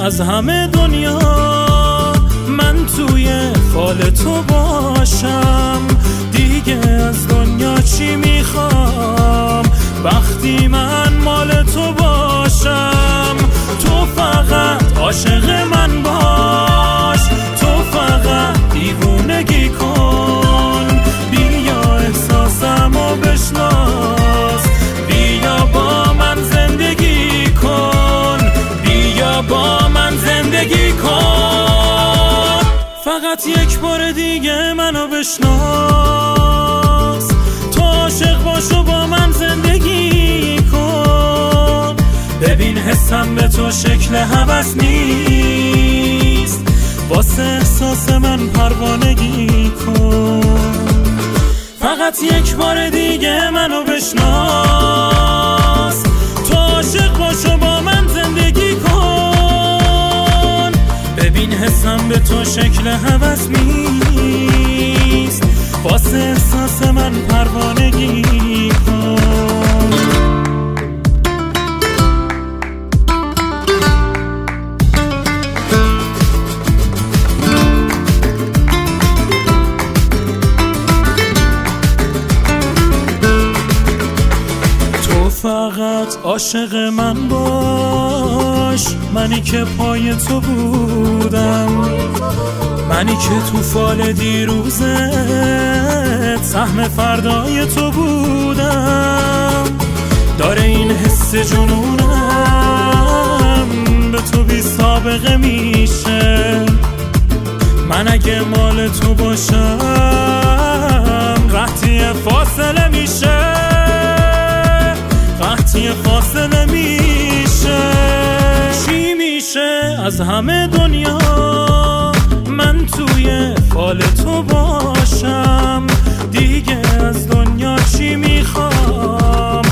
از همه دنیا من توی فال تو باشم، دیگه از دنیا چی میخوام وقتی من مال تو باشم. تو فقط عاشق من باش، تو فقط دیوونگی کن، بیا احساسمو بشناس، بیا با من زندگی کن، بیا با من زندگی کن. فقط یک بار دیگه منو بشناس، تو عاشق باش و با من زندگی کن، ببین حسم به تو شکل هوس نیست، واسه احساس من پروانگی کن. فقط یک بار دیگه منو بشناس، تو عاشق باش و با من زندگی کن، ببین حسم به تو شکل هوس نیست، واسه احساس من پروانگی کن. فقط عاشق من باش، منی که پای تو بودم، منی که تو فال دیروزت سهم فردای تو بودم. داره این حس جنونم به تو بی سابقه میشه، من اگه مال تو باشم قطعی فاصله میشه، قطعی فاصله میشه. چی میشه از همه دنیا من توی فال تو باشم، دیگه از دنیا چی میخوام